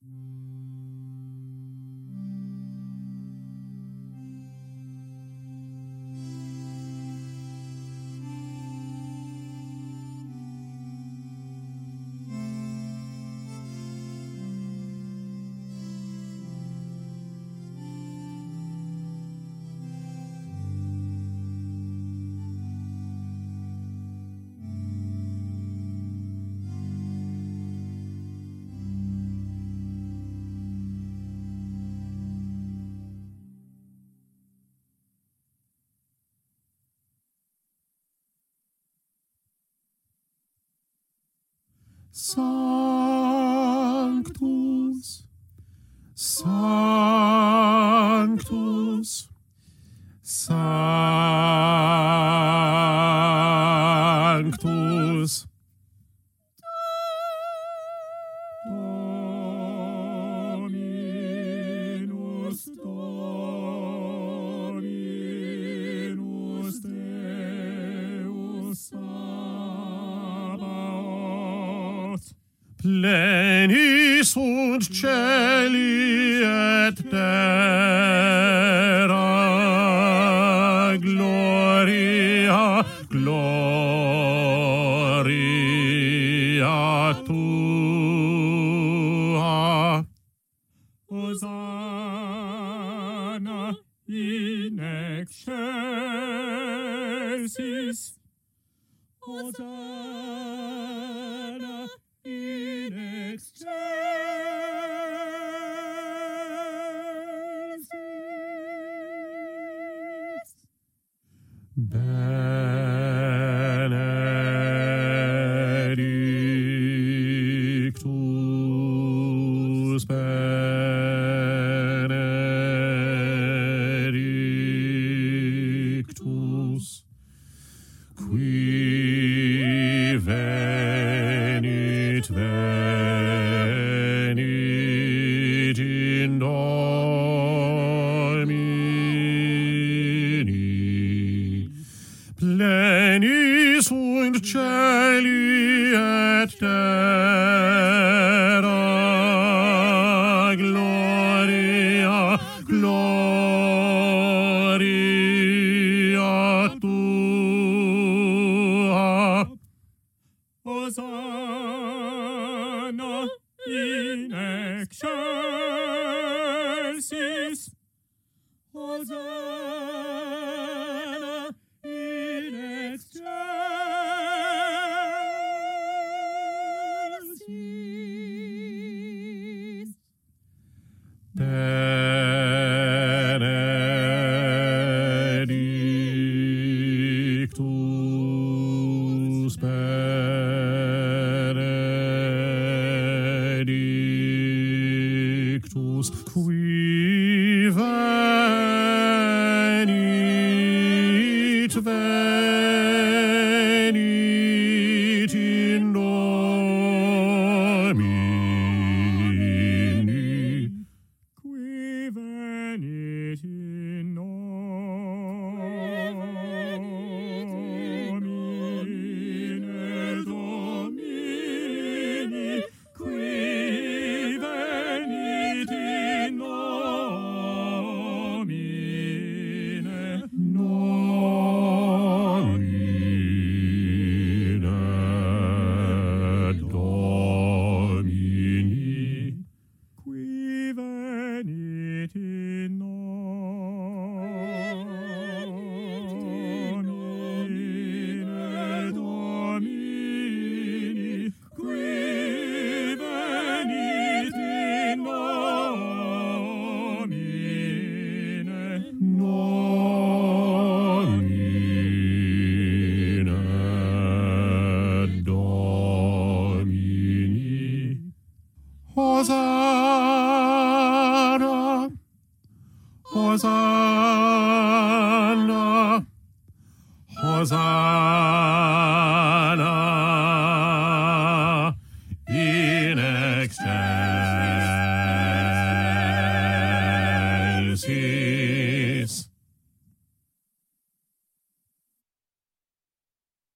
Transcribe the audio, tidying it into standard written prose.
Sanctus, Sanctus, Sanctus. Dominus, Dominus Deus Sabaoth, plenis sunt celi et terra, gloria, gloria tua. Hosanna in excelsis, Hosanna in excelsis. Benedictus, Benedictus, qui venit, venit in Domini, plenis sunt celi et terra, gloria, gloria tua. Hosanna in excelsis, Hosanna in excelsis. Benedictus, Benedictus, qui venit, venit in Domini, qui venit in Domine, Domini, qui venit in Domine, Domine, Domini, qui venit in Domine, Domini, qui venit in Domine, Domine, Domini. Hosanna